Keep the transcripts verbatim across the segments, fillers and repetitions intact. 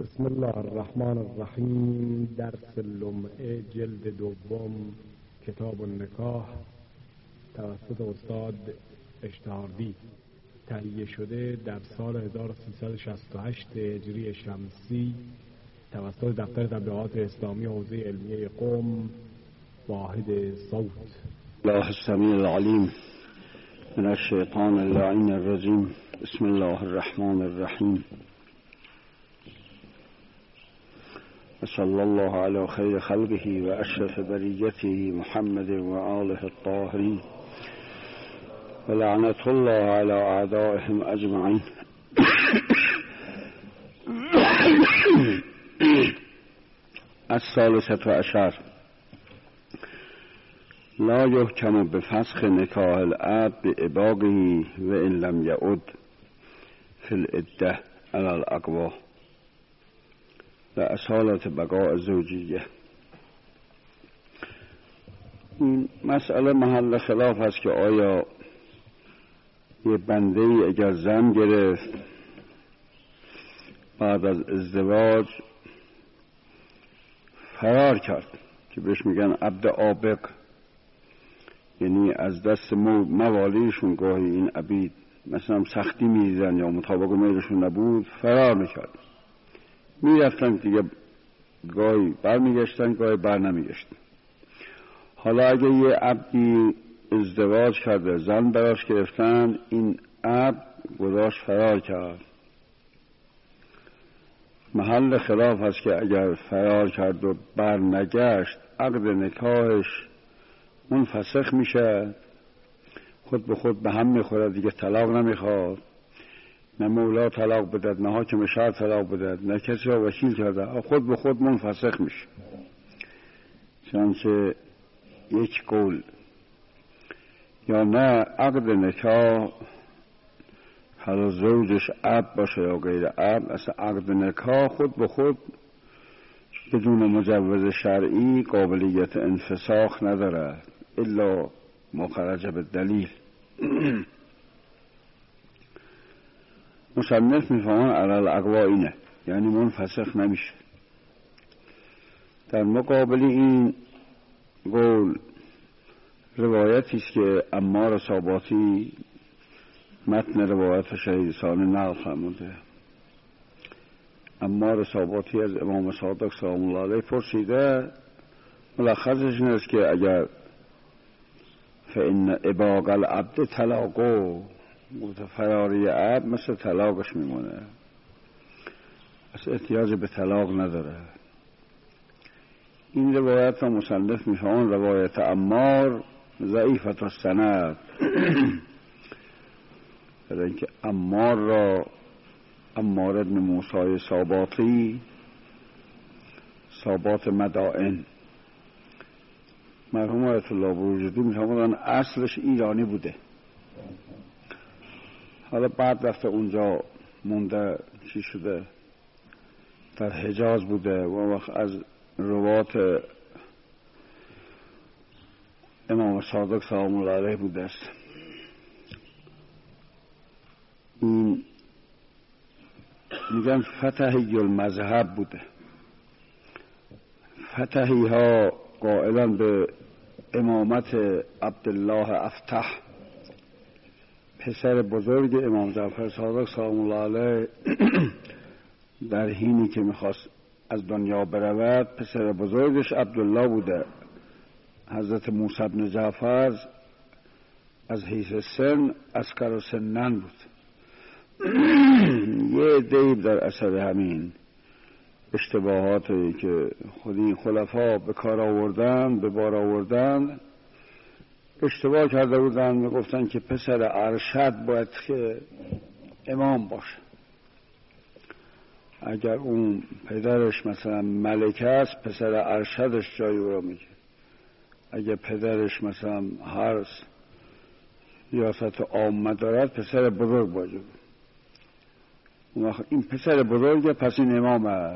بسم الله الرحمن الرحیم. درس لمعه جلد دوم کتاب النکاح توسط استاد اشتهاردی تهیه شده در سال هزار و سیصد و شصت و هشت هجری شمسی توسط دفتر تبلیغات اسلامی حوزه علمیه قم واحد صوت. الله السمیع العلیم من الشیطان اللعین الرجیم. بسم الله الرحمن الرحیم. صلی الله علی خیر خلقه و اشرف بریته محمد و آله الطاهرین و لعنت الله علی اعدائهم اجمعین. الثالثة عشر لا یحکم بفسخ نکاح العبد بإباقه و ان لم یعد فی العده علی الاقوی و اصالت بقاء زوجیه. این مسئله محل خلاف است که آیا یه بنده ای اگر زن گرفت بعد از ازدواج فرار کرد که بهش میگن عبد عابق، یعنی از دست موالیشون گاهی این عبید مثلا سختی میزن یا مطابق میلشون نبود فرار میکرد، میرفتن دیگه، گاهی بر میگشتن گاهی بر نمیگشتن. حالا اگه یه عبدی ازدواج کرده زن براش گرفتن، این عبد گذاشت فرار کرد، محل خلاف است که اگر فرار کرد و بر نگشت عقد نکاحش منفسخ میشه، خود به خود به هم میخوره، دیگه طلاق نمیخواد، نه مولا طلاق بدد نه حاکم شهر طلاق بدد نه کسی را وکیل کرده، خود به خود منفسخ میشه. چنانچه یک قول یا نه عقد نکاح حالا زوجش عبد باشه یا غیر عبد، اصلا عقد نکاح خود به خود بدون مجوز شرعی قابلیت انفساخ نداره الا مخرج بالدلیل. مصنف میفهمن علال اقوا اینه، یعنی منفسخ نمیشه. در مقابل این قول روایتی است که عمار صاباتی متن روایت شهید ثانی نقل فرموده. عمار صاباتی از امام صادق سلام الله علیه پرسیده، ملخصش این است که اگر فإن اباق العبد طلاقو، فراری عبد مثل طلاقش میمونه، اصلا احتیاج به طلاق نداره. این روایت را مصنف میفهمن روایت عمار ضعیفت السند، برای اینکه عمار را عمار ابن موسی صاباتی صابات مدائن مرحوم آیت الله بروجردی میفهمن اصلش ایرانی بوده، حالا بعد رفته اونجا مونده، چی شده در حجاز بوده و وقت از روات امام صادق سلام الله علیه بوده است. این میگن فتحی المذهب بوده. فتحی ها قائلا به امامت عبدالله افتح، پسر بزرگ امام جعفر صادق سلام الله علیه. در حینی که میخواست از دنیا برود پسر بزرگش عبدالله بوده. حضرت موسی بن جعفر از حیث سن اسکر و سنن بود. یه دیب در اثر همین اشتباهاتی که خودی خلفا به کار آوردن به بار آوردن اشتباه کرده بودن، میگفتن که پسر ارشد باید که امام باشه. اگر اون پدرش مثلا ملک است پسر ارشدش جای او را میگه، اگر پدرش مثلا هر ریاست عامه دارد پسر بزرگ باشه. این پسر بزرگ پس این امامه،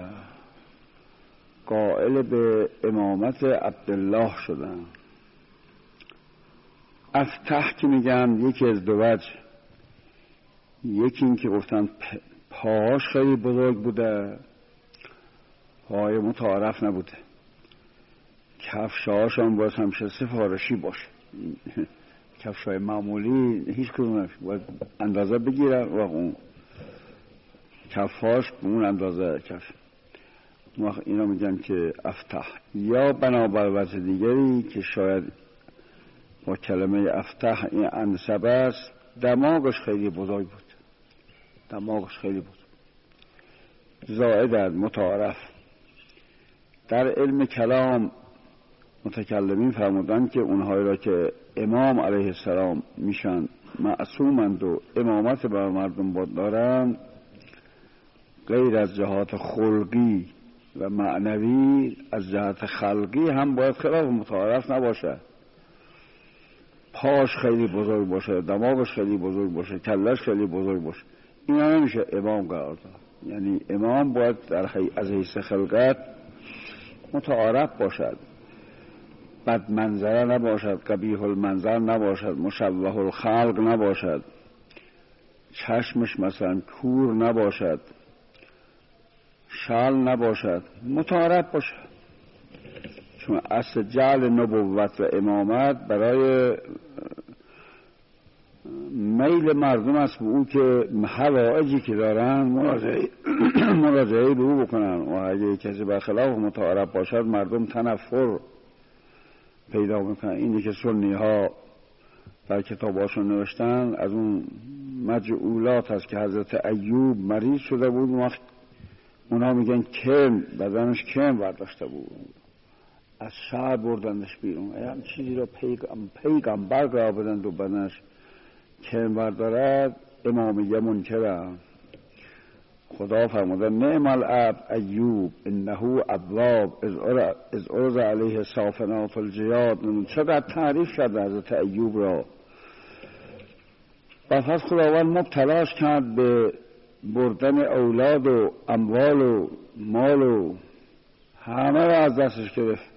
قائل به امامت عبدالله شدن. افتح که میگن یکی از دو وجه، یکی این که گفتن پاهاش خیلی بزرگ بوده پای متعارف نبوده. کفشهاشون باید همیشه سفارشی باشه. کفشای معمولی هیچ کدوم نمیشه، باید اندازه بگیرن و اون کفاش به اون اندازه کفش. اینا میگن که افتح، یا بنابر وجه دیگری که شاید با کلمه افتح این انسبه است، دماغش خیلی بزرگ بود، دماغش خیلی بود. زائدن متعارف. در علم کلام متکلمین فرمودند که اونهایی را که امام علیه السلام میشن معصومند و امامت بر مردم بود دارند، غیر از جهات خلقی و معنوی از جهت خلقی هم باید خلاف متعارف نباشه. پاش خیلی بزرگ باشه، دماغش خیلی بزرگ باشه، کلش خیلی بزرگ باشه، اینا نمیشه امام قرار داد. یعنی امام باید در حی... از حیث خلقت متعارف باشد، بد منظره نباشد، قبیح المنظر نباشد، مشوه الخلق نباشد، چشمش مثلا کور نباشد، شال نباشد، متعارف باشد. چون اصل جعل نبوت و امامت برای میل مردم است به او که حوائجی که دارن مراجعه مراجعه به او بکنن، و اگه کسی برخلاف متعارف باشد مردم تنفر پیدا میکنن. اینی که سنی ها در کتاباشون نوشتن از اون مجعولات هست که حضرت ایوب مریض شده بود، وقت اونا میگن کم، بدنش کم برداشته بود، از شهر بردندش بیرون. این چیزی رو پیغمبر قرار بدند و بدنش کم بردارد، امامیه منکره. خدا فرموده نعم العبد ایوب انه اواب اذ عرض علیه صافنات الجیاد. چقدر تعریف کرد حضرت ایوب را. بعد خداوند مبتلاش کرد به بردن اولاد و اموال و مال و همه را از دستش گرفت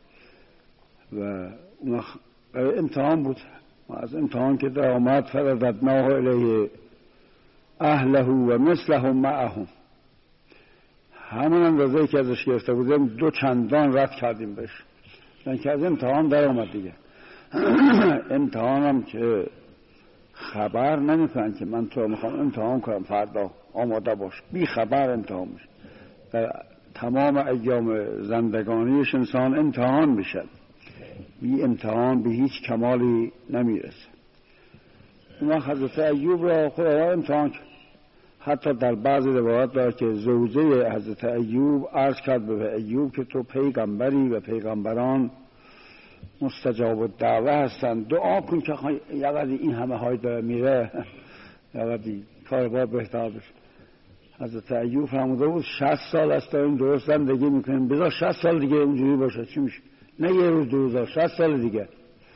و اون امتحان بود. و از امتحان که در آمد فرددناه الیه اهله و مثله معهم، همون اندازه که ازش گرفته بودیم دو چندان رد کردیم بهش. یعنی که از امتحان در آمد دیگه. امتحانم که خبر نمیکنن که من تو میخوام امتحان کنم، فردا آماده باش، بی خبر امتحان میشه. در تمام ایام زندگانیش انسان امتحان میشه، بی امتحان به هیچ کمالی نمیرسه. اون حضرت ایوب را خداوند امتحان کرد. حتی در بعض روایات داره که زوجه حضرت ایوب عرض کرد به ایوب که تو پیغمبری و پیغمبران مستجاب الدعوه هستند، دعا کن که یقدی این همه های داره میره، یقدی کار باید بهتر بشه. حضرت ایوب فرموده بود شصت سال است داریم درست زندگی میکنیم، بذار شصت سال دیگه اونجوری باشه، چی میشه؟ نه یه روز دو روز، شصت سال دیگه.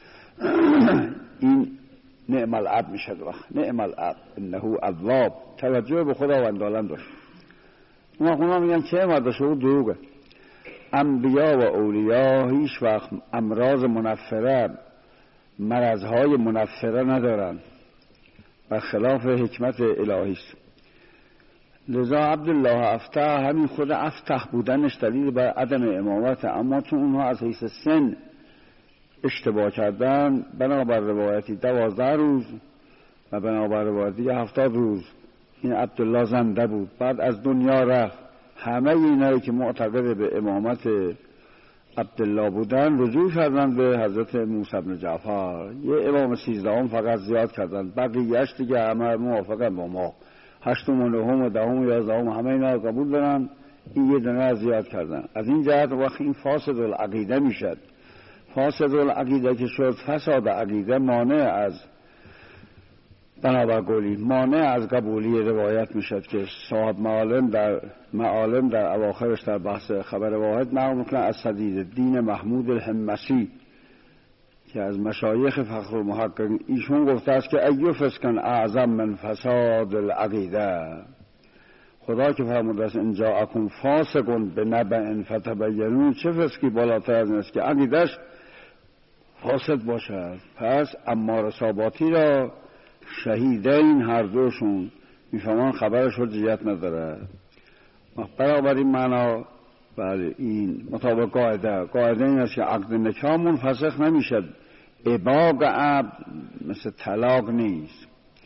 این نعم العبد میشه وقت. نعم العبد انه اواب. توجه به خداوند دارن داشت. اون خدا میگن چه مرد شو دروغه. انبیا و اولیا هیچ وقت امراض منفره، مرضهای منفره ندارن، برخلاف حکمت الهی است. لذا عبدالله افتح، همین خود افتح بودنش دلیل بر عدم امامت، اما چون اونها از حیث سن اشتباه کردن، بنابر روایتی دوازده روز و بنابر روایتی هفتاد روز این عبدالله زنده بود، بعد از دنیا رفت. همه اینایی که معتقد به امامت عبدالله بودن رجوع کردن به حضرت موسی بن جعفر. یه امام سیزدهم فقط زیاد کردن، بقیه‌اش دیگه همه موافقن با ما. هشتم و نهم و دهم و یازدهم همه اینا قبول دارن، این یه دونه زیاد کردن. از این جهت وقت این فاسد العقیده میشد. فاسد العقیده که شد، فساد عقیده مانع از بنابر قولی مانع از قبولی روایت میشد که صاحب معالم در معالم در اواخرش در بحث خبر واحد نقل میکنه از سدید الدین محمود الحمصی که از مشایخ فخر المحققین، ایشون گفته است که ایو فسقن اعظم من فساد العقیده. خدا که فرموده است ان جاءکم فاسق بنبأ فتبینوا، چه فسقی بالاتر از این است که عقیده‌اش فاسد باشد. پس عمار صاباتی را شهیدین هر دوشون میفهمان خبرش حجیت نداره. برابر این معنا بله این مطابق قاعده قاعده این است که عقد نکاح منفسخ نمیشه. اباق عبد مثل طلاق نیست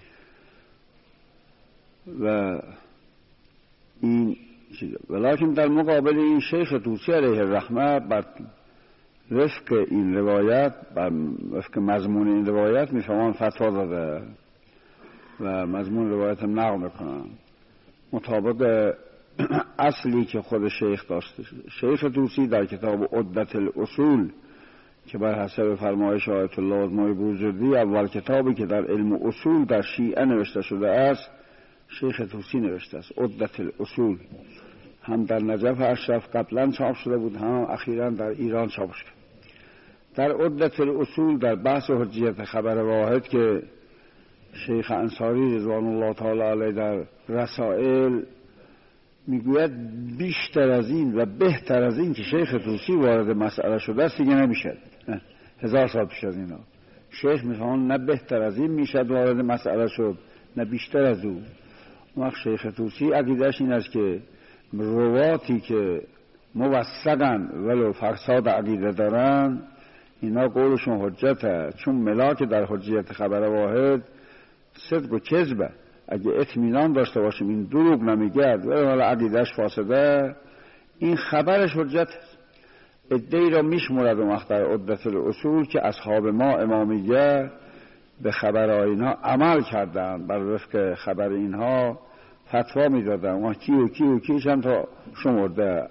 و این چیزه. ولیکن در مقابل این شیخ طوسی علیه الرحمه بر وفق این روایت بر وفق مضمون این روایت میفهمان فتوا داده و مضمون روایت هم نقل میکنم مطابق اصلی که خود شیخ داشته. شیخ طوسی در کتاب عدت الاصول که بر حسب فرمایش آیت الله ازمای بوجردی اول کتابی که در علم اصول در شیعه نوشته شده است شیخ طوسی نوشته است. عدت الاصول هم در نجف اشرف قبلا چاپ شده بود، هم اخیراً در ایران چاپ شد. در عدت الاصول در بحث حجیت خبر واحد که شیخ انصاری رضوان الله تعالی علیه در رسائل میگوید بیشتر از این و بهتر از این که شیخ طوسی وارد مسئله شده است دیگه نمیشد. هزار سال پیش از اینا شیخ میخوان نه بهتر از این میشد وارد مسئله شد نه بیشتر از او. وقت شیخ طوسی عقیدهش این است که رواتی که موثقن ولو فساد عقیده دارن اینا قولشون حجته، چون ملاک در حجیت خبر واحد صدق و کذبه. اگه اطمینان داشته باشیم این دروغ نمیگرد ولی حالا عقیدهش فاسده این خبرش حجت است. ادعی را میشمرد و وقت در عدت الاصول که اصحاب ما امامیه به خبر اینها عمل کردن، بر وفق خبر اینها فتوا میدادن و کی و کی و کی چند تا شمرده.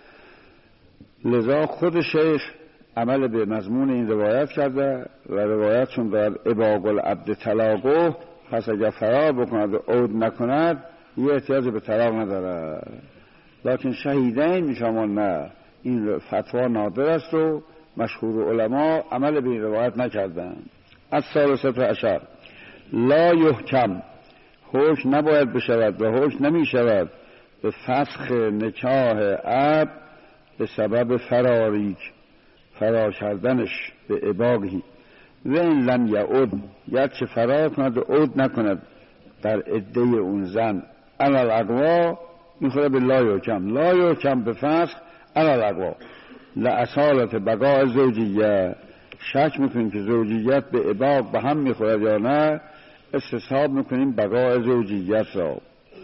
لذا خود شیخ عمل به مضمون این روایت کرده و روایت چون در اباق العبد طلاقه، پس اگر فرار بکند و عود نکند یه احتیاج به طلاق نداره. لیکن شهیدین میشمان نه، این فتوا نادر است و مشهور علما عمل به این روایت نکردن. از ثالثه عشر لا یحکم، حکم نباید بشود و حکم نمی شود به فسخ نکاح عبد به سبب فراریک فرار کردنش به اباقی و این لم یعود، گرچه فرار کند و عود نکند در عده اون زن علال اقوا میخوره به لا یحکم. لا یحکم به فسخ علال اقوا لأصالت بقاء زوجیه، شک میکنیم که زوجیت به اباق به هم میخورد یا نه، استصحاب میکنیم بقاء زوجیت را.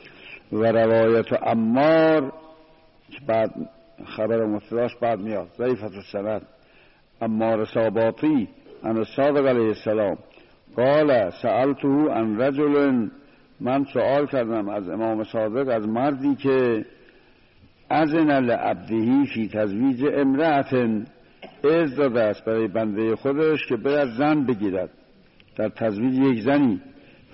و روایت عمار که بعد خبر مفتداش بعد میاد ضعیفة السند، عمار صاباطی عن صادق علیه السلام قال سألته عن رجل، من سؤال کردم از امام صادق از مردی که اذن لعبده فی تزویج امرأة، اذن داده است برای بنده خودش که باید زن بگیرد در تزویج یک زنی،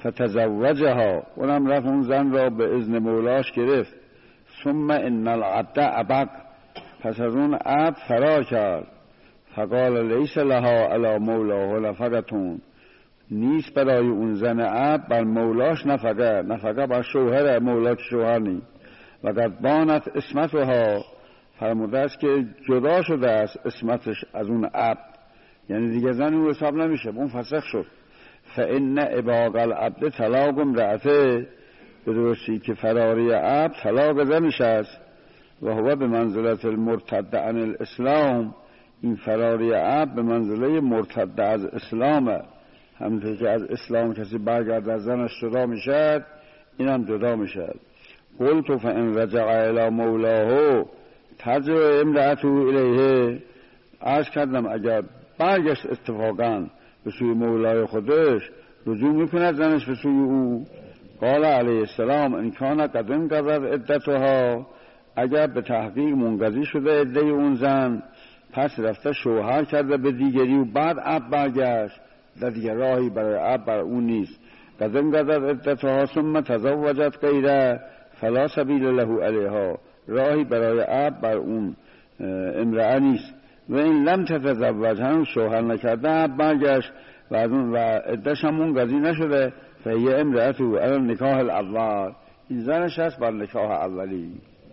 فتزوجها، اونم رفت اون زن را به اذن مولاش گرفت. ثم ان العبد ابق، پس از اون عبد فرار کرد. فقال لیس لها علی مولاه نفقتون، نیست برای اون زن عبد بر مولاش نفقه، نفقه بر شوهر مولا که شوهر نی. و قد بانت اسمتها، فرموده است که جدا شده است اسمتش از اون عبد، یعنی دیگه زن او حساب نمیشه، اون فسخ شد. فان اباق العبد طلاق امرأته، به درستی که فراری عبد طلاق زنش است. و هو به منزلت المرتد عن الاسلام، این فراری عبد به منزله مرتد از اسلامه. همونطور که از اسلام کسی برگرد از زنش جدا میشد، این هم جدا میشد. قلت فان رجع الی مولاه ترجع امرأته الیه، عرض کردم اگر برگشت اتفاقا به سوی مولای خودش، رجوع میکند زنش به سوی او. قال علیه السلام ان کان قد انقضت عدتها، اگر به تحقیق منقضی شده عده اون زن، پس رفته شوهر کرده به دیگری و بعد عبد برگشت، در دیگر راهی برای عبد بر اون نیست. قد انقضت عدتها ثم تزوجت غیره فلا سبیل له علیها، راهی برای عبد بر اون امرأه نیست. و این لم تتزوج، هم شوهر نکرده عبد برگشت و از اون و عدش هم منقضی نشده، فهی امرأته علی نکاح الاول، این زنش هست بر نکاح اولی.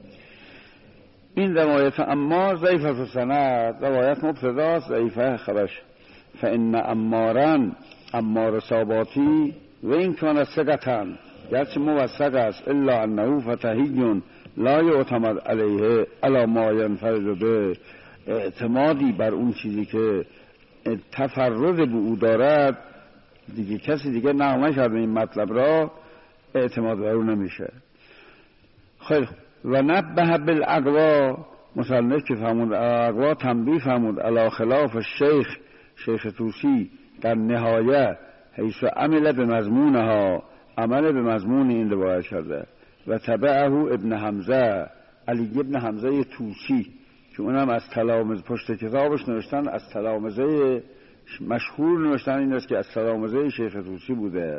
این روایت عمار ضعیفة السند، روایت مبتداست ضعیفه خبرش. فان عمارا، عمار صاباتی و این کان ثقة، گرچه موثق است، الا انه فتحی لا یعتمد علیه الا ما ینفرد به، اعتمادی بر اون چیزی که تفرد به او دارد دیگه کسی دیگه نقل نکرده این مطلب را، اعتماد بر او نمیشه. خیلی و نبه بالاقوا، مصنف که فرمود اقوا تنبیه فرمود علی خلاف الشیخ، شیخ طوسی در نهایه حیث عمل به مضمونها، عمل به مضمون این روایت کرده. و تبعه ابن حمزه، علی ابن حمزه طوسی که اونم از تلامذه پشت کتابش نوشتن، از تلامذه مشهور نوشتن این است که از تلامذه شیخ طوسی بوده.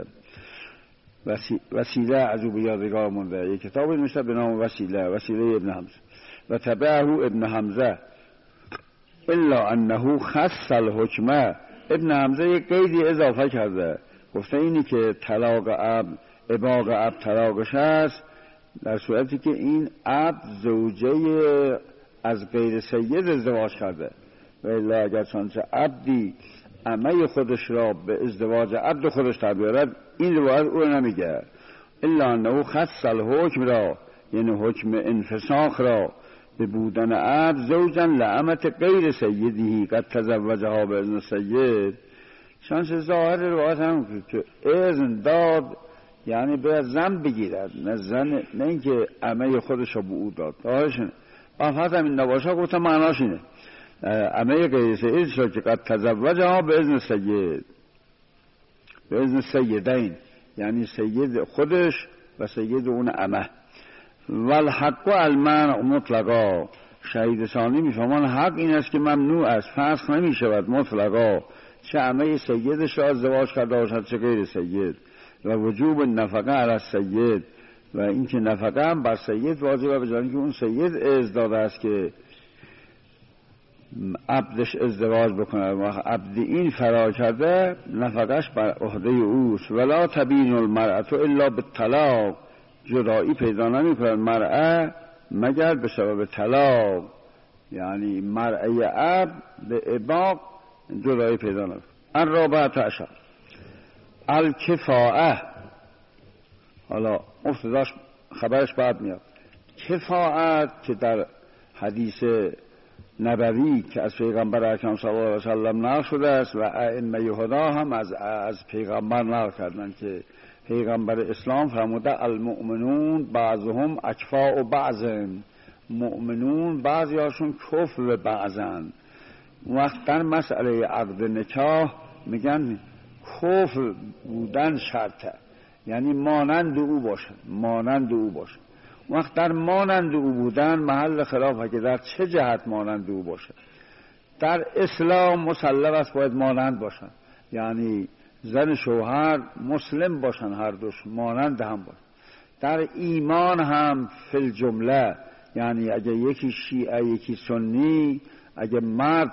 وسیله عجوب یادگار مونده، یک کتاب نوشته به نام وسیله، وسیله ابن حمزه. و تبعه ابن حمزه الا انه خص الحکمه، ابن حمزه یک قیدی اضافه کرده، گفته اینی که طلاق عبد، اباق عبد طلاقش هست در صورتی که این عبد زوجه از غیر سید ازدواج کرده، و الا اگر چنانچه عبدی عمه خودش را به ازدواج عبد خودش تبیارد، این روایت او نمیگه. الا انه خص الحکم را، یعنی حکم انفساخ را، به بودن عبد زوجا لعمت غیر سیدی قد تزوجها به اذن سید. شانس ظاهر روایت هم که اذن داد یعنی به زن بگیرد، نه زن، نه اینکه عمه خودش را به او داد. داشتن افت هم این نباشه گفتم معناش اینه، عمه غیر سید شد که قد تزوجها به اذن سید، به اذن سیدین، یعنی سید خودش و سید اون عمه. والحق المنع مطلقا، شهید ثانی میفهمان حق این است که ممنوع است، فسخ نمی شود مطلقا، چه عمه سیدش را ازدواج کرده باشد چه غیر سید. و وجوب نفقه علی السید، و اینکه نفقه هم بر سید واجبه، به جای اینکه اون سید اذن داده است که عبدش ازدواج بکنه و عبد این فرار کرده، نفقهش بر عهده اوست. ولا تبین المرأة الا بالطلاق، جدایی پیدا نمی کند مرأة مگر به سبب طلاق، یعنی مرأة عبد به اباق جدایی پیدا نمی کند. الرابعة عشر الکفاءه، حالا مفتداش خبرش بعد میاد. کفاءت که در حدیث نبوی که از پیغمبر اکرم صلی الله علیه و سلم نقل شده است و ائمه هدا هم از از پیغمبر نقل کردند که پیغمبر اسلام فرموده المؤمنون بعضهم اکفاء بعض، مؤمنون بعضی هاشون کفء بعضن. وقت در مسئله عقد نکاح میگن کفء بودن شرطه، یعنی مانند او باشن، مانند او باشن. وقت در مانند او بودن محل خلافه که در چه جهت مانند او باشه. در اسلام مسلم است باید مانند باشن، یعنی زن شوهر مسلم باشن، هر دوش مانند هم باشن. در ایمان هم فی الجمله، یعنی اگه یکی شیعه یکی سنی، اگه مرد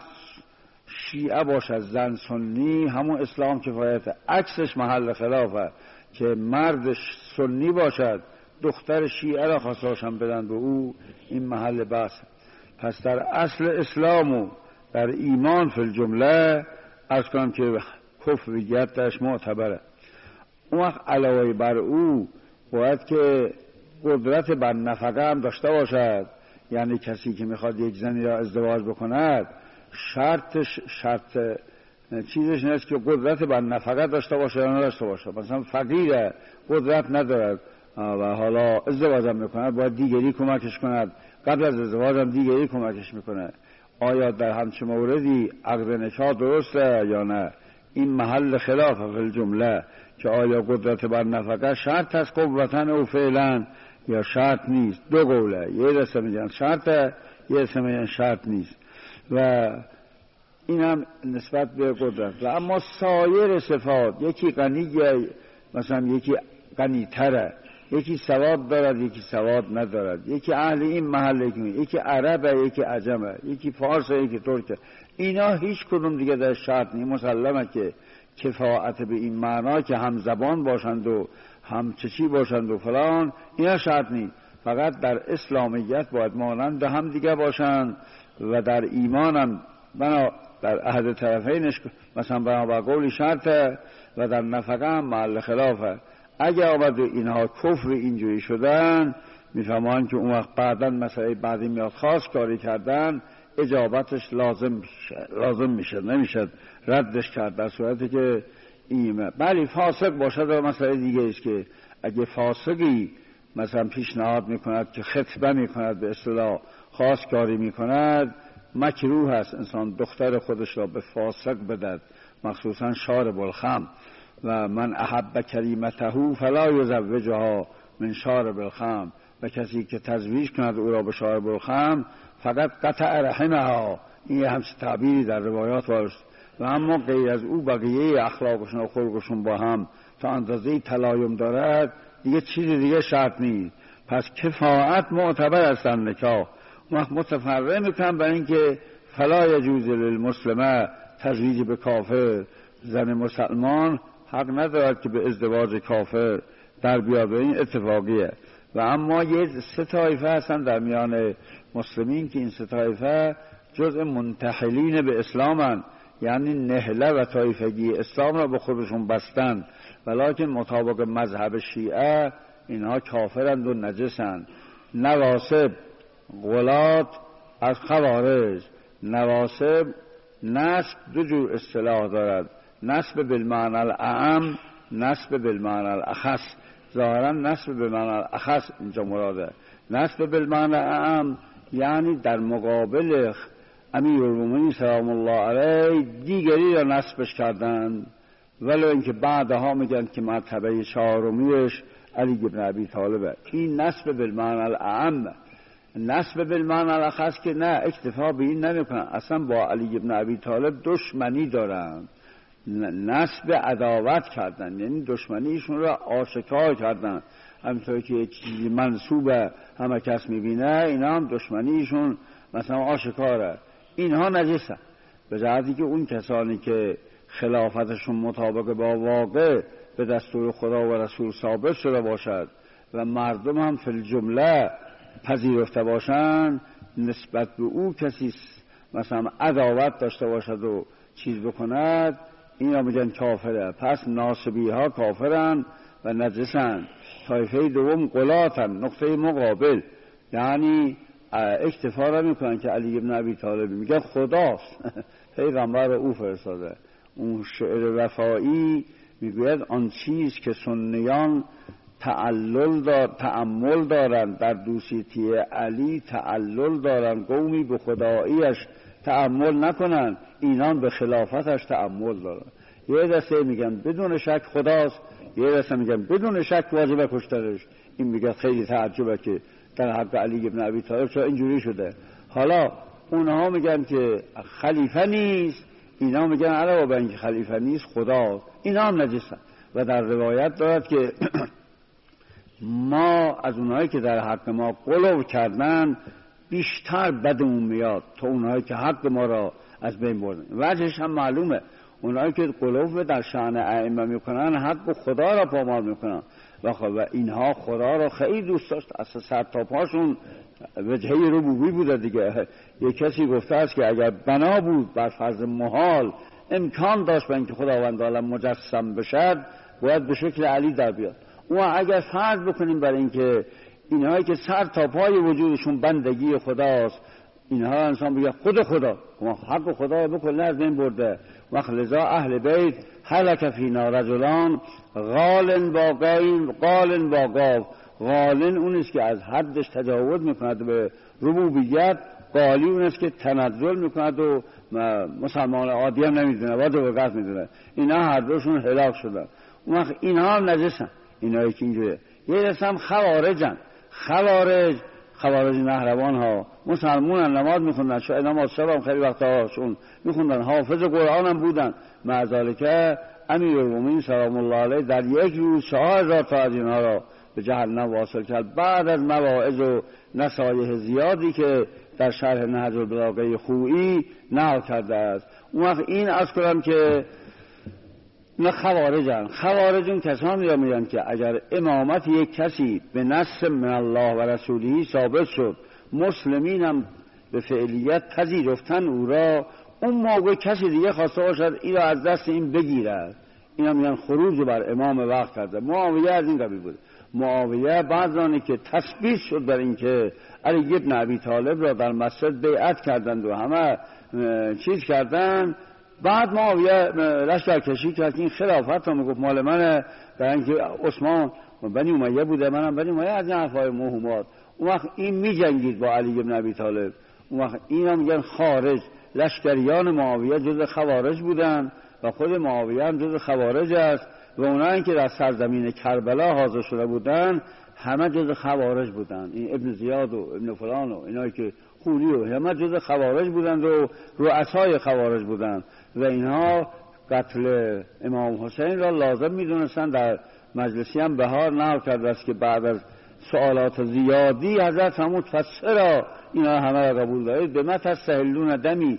شیعه باشد زن سنی، همون اسلام کفایت. عکسش محل خلافه که مردش سنی باشد دختر شیعه را خواستاشم بدن به او، این محل بحث. پس در اصل اسلام و در ایمان فی الجمله از کنم که کفریت درش معتبره. اون وقت علاوه بر او باید که قدرت بر نفقه هم داشته باشد، یعنی کسی که میخواد یک زنی را ازدواج بکند شرطش شرط چیزش نیست که قدرت بر نفقه داشته باشه یا نداشته باشه. مثلا فقیره قدرت ندارد و حالا ازدواج هم میکند، باید دیگری کمکش کند، قبل از ازدواج هم دیگری کمکش میکنه. آیا در همچه موردی عقد نکاح درسته یا نه؟ این محل خلاف فی الجمله که آیا قدرت بر نفقه شرط است قوتن او فعلا یا شرط نیست. دو قوله، یه دسته میگن شرطه، یه دسته میگن شرط نیست. و این هم نسبت به قدرت. و اما سایر صفات، یکی غنیه، مثلا یکی غنی تره، یکی سواد دارد یکی سواد ندارد، یکی اهل این محله، یکی عربه یکی عجمه، یکی فارسه یکی ترکه، اینا هیچ کدوم دیگه در شرط نیست. مسلمه که کفاءت به این معنا که هم زبان باشند و هم چشی باشند و فلان، اینا شرط نیست. فقط در اسلامیت باید مانند هم دیگه باشند و در ایمان هم بنا در عهد طرفینش مثلا بنا با قولی شرطه و در نفقه هم محل خلافه. اگه آمد اینها کفر اینجوری شدن میفهمان که اون وقت بعداً مسئله بعدی میاد خواستگاری کردن اجابتش لازم لازم میشه، نمیشه ردش کرد، در صورتی که این بلی فاسق باشد. و مسئله دیگه است که اگه فاسقی مثلا پیشنهاد میکند که خطبه میکند، به اصطلاح خواستگاری میکند، مکروه است انسان دختر خودش را به فاسق بدهد، مخصوصا شارب الخمر. و من احب کریمته فلا یزوجها من شارب الخمر، و کسی که تزویج کند او را به شارب الخمر فقط قطع رحمها. این همچه تعبیری در روایات وارد. و اما غیر از او بقیه اخلاقشون و خلقشون با هم تا اندازه تلایم دارد، دیگه چیز دیگه شرط نیست. پس کفاءت معتبر است در نکاح. وقت متفرع میکنم برای اینکه فلا یجوز للمسلمه تزویج به کافر، زن مسلمان حق ندارد که به ازدواج کافر در بیاد. این اتفاقیه. و اما یه سه طایفه هستن در میان مسلمین که این سه طایفه جزء منتحلین به اسلامن، یعنی نهله و طایفگی اسلام را به خودشون بستن، ولیکن مطابق مذهب شیعه اینها کافرند و نجسند. نواسب غلات از خوارج. نواسب نسب دو جور اصطلاح دارد، نسب بالمعنى الاعم، نسب بالمعنى الاخص. ظاهرا نسب بالمعنى الاخص اینجا مراده. نسب بالمعنى الاعم یعنی در مقابل امیرالمومنین سلام الله علیه دیگری را نسبش کردن، ولو اینکه بعدها میگن که مرتبه چهارمیش علی بن ابی طالبه. این نسب بالمعنى الاعم. نسب بالمعنى الاخص که نه، اکتفا به این نمیکنن، اصلا با علی بن ابی طالب دشمنی دارن، نسب عداوت کردن، یعنی دشمنیشون را آشکار کردن. همینطور که یک چیزی منسوب همه کس میبینه، اینا هم دشمنیشون مثلا آشکاره. اینها نجسن، به جهتی که اون کسانی که خلافتشون مطابق با واقع به دستور خدا و رسول ثابت شده باشد و مردم هم فی الجمله پذیرفته باشند، نسبت به او کسی مثلا عداوت داشته باشد و چیز بکند، اینا میگن کافره. پس ناصبی ها کافرن و نجسن. طایفه دوم غلاتن، نقطه مقابل، یعنی اکتفا را میکنن که علی بن ابی طالب میگه خداست، پیغمبر او فرستاده. اون شعر وفایی میگوید آن چیز که سنیان تعلل دار تأمل دارن، در دوسیتی علی تعلل دارن، قومی به خداییش تأمل نکنن، اینان به خلافتش تأمل دارن. یه دسته میگن بدون شک خداست، یه دسته میگن بدون شک واجبه کشتنش. این میگه خیلی تعجبه که در حق علی بن ابی طالب چرا اینجوری شده. حالا اونها میگن که خلیفه نیست، اینا میگن علاوه بر اینکه خلیفه نیست خداست. اینا هم نجسن. و در روایت دارد که ما از اونهایی که در حق ما غلو کردن بیشتر بدمون میاد تا اونهایی که حق ما را از بین بردن. وجهش هم معلومه، اونهایی که غلو در شأن ائمه میکنن حق خدا را پامال میکنن و خب اینها خدا را خیلی دوست داشت، اصلا سر تا پاشون وجهه ربوبی بوده دیگه. یک کسی گفته است که اگر بنا بود بر فرض محال امکان داشت به اینکه خداوند عالم مجسم بشد، باید به شکل علی در بیاد. و اگر فرض بکنیم برای اینکه اینهایی که سر تا پای وجودشون بندگی خداست، اینها انسان بگه خود خدا، حق خدا به کل از بین برده. وقت لذا اهل بیت هلک فینا رجلان غالن با قاین غالن با گاو. غالن اون است که از حدش تجاوز میکند به ربوبیت، قالی اون است که تنزل میکند و مسلمان عادی هم نمیدونه، واجب وقت میدونه. اینا هر دوشون هلاک شدن. اون وقت اینها هم نجسن. اینایی که اینجوریه. یه دست هم خوارجن. خوارج خوارج نهروان ها مسلمونن، نماز میخوندن، شاید نماز شب هم خیلی وقتا هاشون میخوندن، حافظ قرآن هم بودن. مع ذالک امیرالمومنین سلام الله علیه در یک روز چهار هزار تا از اینها را به جهنم واصل کرد، بعد از مواعظ و نصایح زیادی که در شرح نهج البلاغه خویی نقل کرده است. اون وقت این از کنم که نه خوارجن. خوارجون کسانی را میگن که اگر امامت یک کسی به نص من الله و رسوله ثابت شد، مسلمین هم به فعلیت پذیرفتن او را، اون موقع کسی دیگه خواسته باشد این را از دست این بگیرد، اینا میگن خروج بر امام وقت کرده. معاویه از این قبیل بود. معاویه بعضانی که تثبیت شد بر اینکه علی ابن ابی طالب را در مسجد بیعت کردند و همه چیز کردند، بعد معاویه لشکر کشی کرد این خلافت رو میگفت مال منه، در اینکه عثمان بنی امیه بوده، منم بنی امیه، از این حرفای موهومات. اون وقت این میجنگید با علی ابن ابی طالب، اون وقت این هم میگن خارج. لشکریان معاویه جز خوارج بودن و خود معاویه هم جز خوارج است و اونایی که در سرزمین کربلا حاضر شده بودن همه جز خوارج بودن. این ابن زیاد و ابن فلان و اینایی که خولی و همه جز خوارج بودند و رؤسای خوارج بودند و اینها قتل امام حسین را لازم میدونستن. در مجلسی هم بهار نقل کرده است که بعد از سوالات زیادی حضرت فرمود فسرا اینا همه را قبول دارید به مت سهلون دمی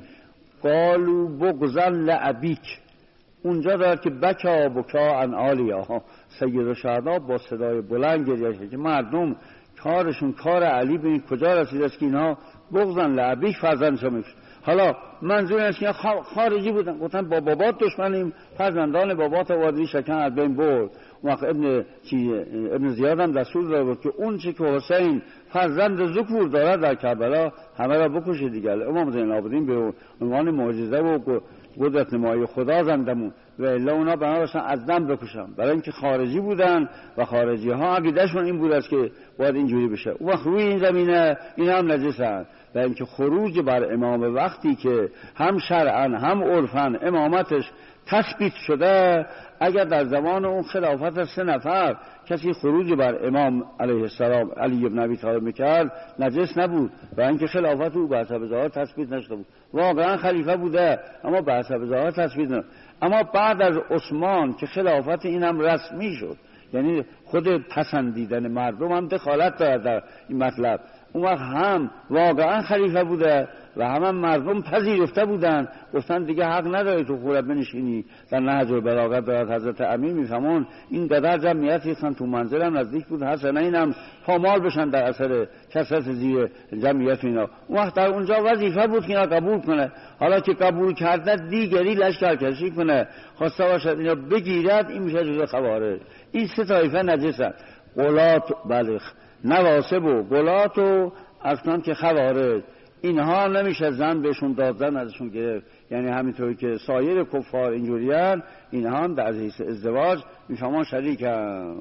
قالوا بغضا لابیک. اونجا دارد که بکا بکا ان آلیا، سید الشهدا با صدای بلند گریه که مردم کارشون کار علی به کجا رسیده است که اینها بغضا لابیک فرزندشو میکشن. حالا منظور است که خارجی بودن، گفتن با بابات دشمنیم، فرزندان بابات وادی شکن از بین برد. اون وقت ابن چی ابن زیاد هم دستور داده بود که اون چه که حسین فرزند ذکور دارد در کربلا همه را بکشه دیگه. امام زین العابدین به عنوان معجزه و قدرت نمایی خدا زندمون و الا اونا بنا داشتن از دم بکشن، برای اینکه خارجی بودن و خارجی ها عقیدهشون این بود است که باید اینجوری بشه. اون وقت روی این زمینه این هم نجسن و اینکه خروج بر امام وقتی که هم شرعا هم عرفا امامتش تثبیت شده، اگر در زمان اون خلافت سه نفر کسی خروج بر امام علیه السلام علی ابن ابی طالب میکرد نجس نبود و اینکه خلافت او به حسب ظاهر تثبیت نشده بود. واقعا خلیفه بوده اما به حسب ظاهر تثبیت نشده. اما بعد از عثمان که خلافت اینم رسمی شد، یعنی خود پسندیدن مردم هم دخالت دارد در این مطلب، اون وقت هم واقعا خلیفه بوده و هم, هم مردم پذیرفته بودن، گفتن دیگه حق نداری تو خودت بنشینی. در نهج البلاغه دارد حضرت امیر میفهمون این قدر جمعیت ریختن تو منزلم نزدیک بود حسن اینم پامال بشن در اثر کثرت زیر جمعیت اینا. اون وقت در اونجا وظیفه بود که اینا قبول کنه. حالا که قبول کرده دیگری لشکر کشی کنه، خواسته باشد اینا بگیرد، این میشه جزء خوارج. این سه طایفه نجسن، غلات بلخ نواسب و غلات و اصلا که خوارج. اینها نمیشه زن بهشون داد، زن ازشون گرفت. یعنی همینطوری که سایر کفار اینجوریان، اینها هم در حیث ازدواج میفهمان شریکن.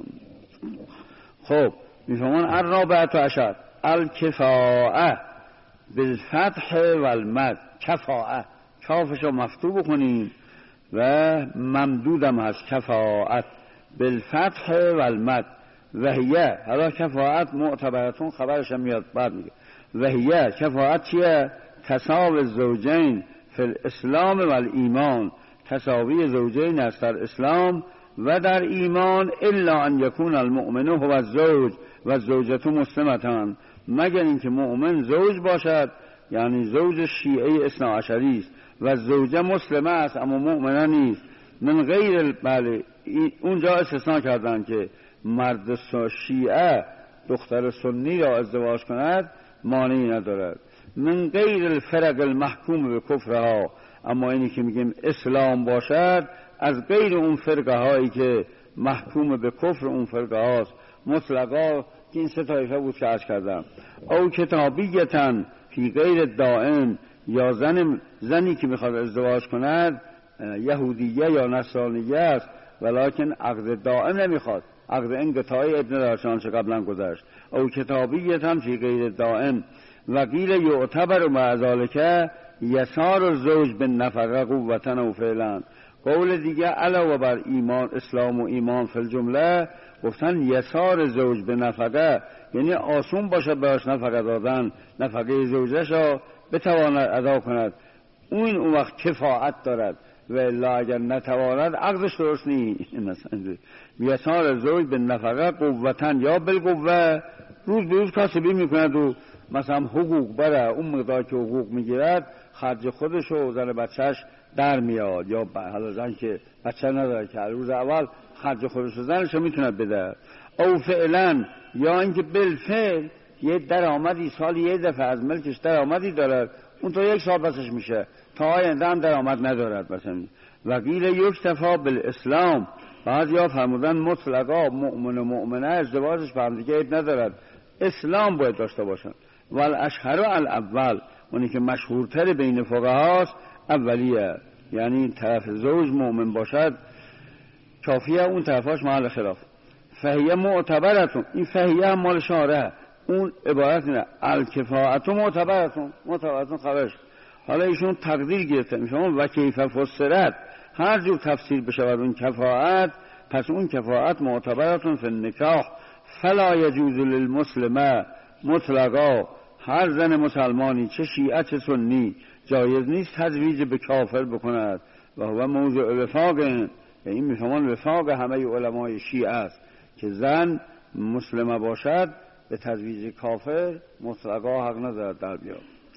خب میفهمان الرابعه عشر الکفاءه بالفتح والمد. کفاءه کافشو مفتوح بکنیم و ممدودم هست کفاءت بالفتح والمد. وهیه حالا کفاءت معتبرتون خبرش هم میاد بعد میگه. وهیه کفاءت چیه؟ تساوی زوجین فی الاسلام و الایمان. تساوی زوجین است در اسلام و در ایمان، الا ان یکون المؤمن هو الزوج و الزوجة مسلمتان، مگر اینکه مؤمن زوج باشد، یعنی زوج شیعه اثنا عشری است و زوجه مسلمه است اما مؤمنه نیست. من غیر بله اونجا استثناء کردن که مرد شیعه دختر سنی را ازدواج کند مانعی ندارد. من غیر الفرق المحکوم به کفرها، اما اینی که میگیم اسلام باشد از غیر اون فرقه هایی که محکوم به کفر اون فرقه هاست مطلقا، که این سه طایفه بود که عرض کردم. او کتابیتن فی غیر دائم، یا زن زنی که میخواد ازدواج کند یهودیه یا نصرانیه است ولیکن عقد دائم نمیخواد، عقد انقطاعی ابن دارشان چه قبلا گذشت. او کتابیتن فی غیر دائم و قیل یعتبر مع ذالک یسار الزوج بالنفقه قوتن و فعلا. قول دیگه علاوه بر ایمان اسلام و ایمان فی الجمله گفتن یسار زوج به نفقه، یعنی آسون باشه براش نفقه دادن، نفقه زوجش را بتواند ادا کند، اون اون وقت کفاعت دارد و الا اگر نتواند عقدش درست نیست. مثلا یسار زوج به نفقه قوتن یا بالقوه، روز به روز کاسبی میکند و مثلا حقوق بره اون مقدار که حقوق میگیرد خرج خودش و زن بچهش در میاد، یا حالا زن که بچه نداره که روز اول خرج خودش و زنش میتونه بده. او فعلا یا اینکه بالفعل یه درآمدی سالی یه دفعه از ملکش درآمدی دارد، اون تا یک سال بسش میشه، تا آینده هم درآمد ندارد مثلا. وقیل یکتفا بالاسلام بعضیا فرمودن مطلقا مؤمن و مؤمنه ازدواجش به هم دیگه عیب ندارد، اسلام باید داشته باشن. والاشهر الاول، اونی که مشهورتر بین فقهاست اولیه، یعنی طرف زوج مؤمن باشد کافیه، اون طرفاش محل خلاف. فهیه معتبرتون، این فهیه هم مال شارع، اون عبارت نه الکفاءتون معتبرتون، معتبرتون خبرش. حالا ایشون تقدیر گرفته میشه و کیف فسرت، هر جور تفسیر بشود اون کفاءت، پس اون کفاءت معتبرتون فی النکاح. فلا یجوز للمسلمه مطلقا، هر زن مسلمانی چه شیعه چه سنی جایز نیست تزویج به کافر بکند. و هو موضوع وفاق، این میفهمان وفاق همه علمای شیعه است که زن مسلمه باشد به تزویج کافر مطلقا حق ندارد در بیاد.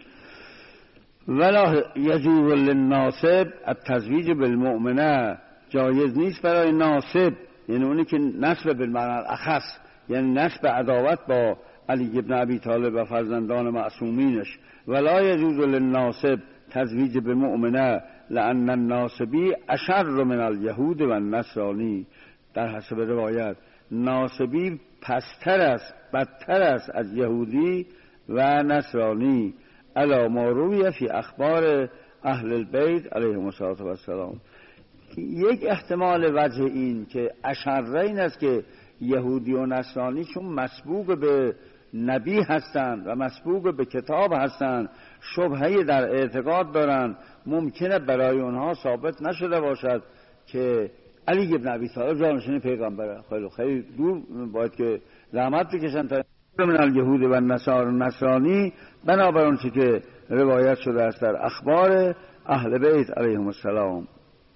ولا یجوز للناصب التزویج بالمؤمنه، جایز نیست برای ناصب، یعنی اونی که نسب بالمعنی الاخص، یعنی نسب عداوت با علی ابن ابی طالب و فرزندان معصومینش. ولا یجوز للناصب تزویج بمؤمنه لان الناصبی اشر من الیهود و النصرانی، در حسب روایت ناصبی پستر است، بدتر است از یهودی و نصرانی، علی ما روی فی اخبار اهل البیت علیهم السلام. یک احتمال وجه این که اشر این است که یهودی و نصرانی چون مسبوق به نبی هستند و مسبوق به کتاب هستند، شبهه در اعتقاد دارند، ممکنه برای اونها ثابت نشده باشد که علی ابن ابی طالب جانشین پیغمبره. خیلی خیلی دور باید که زحمت بکشن تا من الیهود و النصارى النصرانی، بنابر اون چی که روایت شده است در اخبار اهل بیت علیهم السلام.